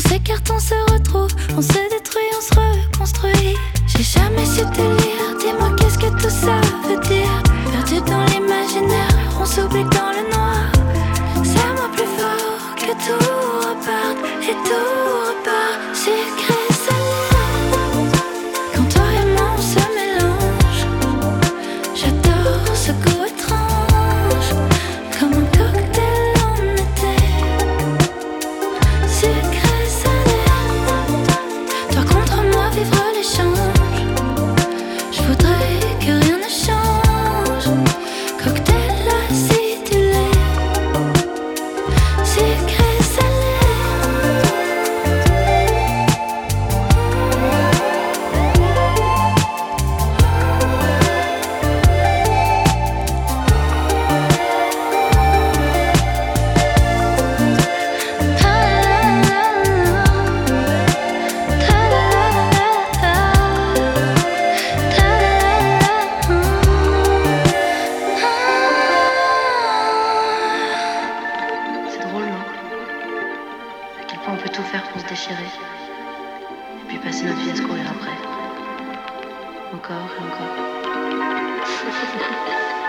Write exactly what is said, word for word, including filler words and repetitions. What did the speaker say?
s'écarte, on se retrouve, on se détruit, on se reconstruit. J'ai jamais su te lire, dis-moi qu'est-ce que tout ça veut dire. Perdu dans l'imaginaire, on s'oublie dans le noir. Serre-moi plus fort, que tout reparte et tout repart. Sucré, salé, quand toi et moi on se mélange. J'adore ce goût étrange, comme un cocktail en été. Sucré, salé, toi contre moi vivre l'échange. Je voudrais que rien ne change. Cocktail acidulé, sucré, salé. C'est drôle, non? À quel point on peut tout faire pour se déchirer. Et puis passer notre vie à se courir après. Encore et encore.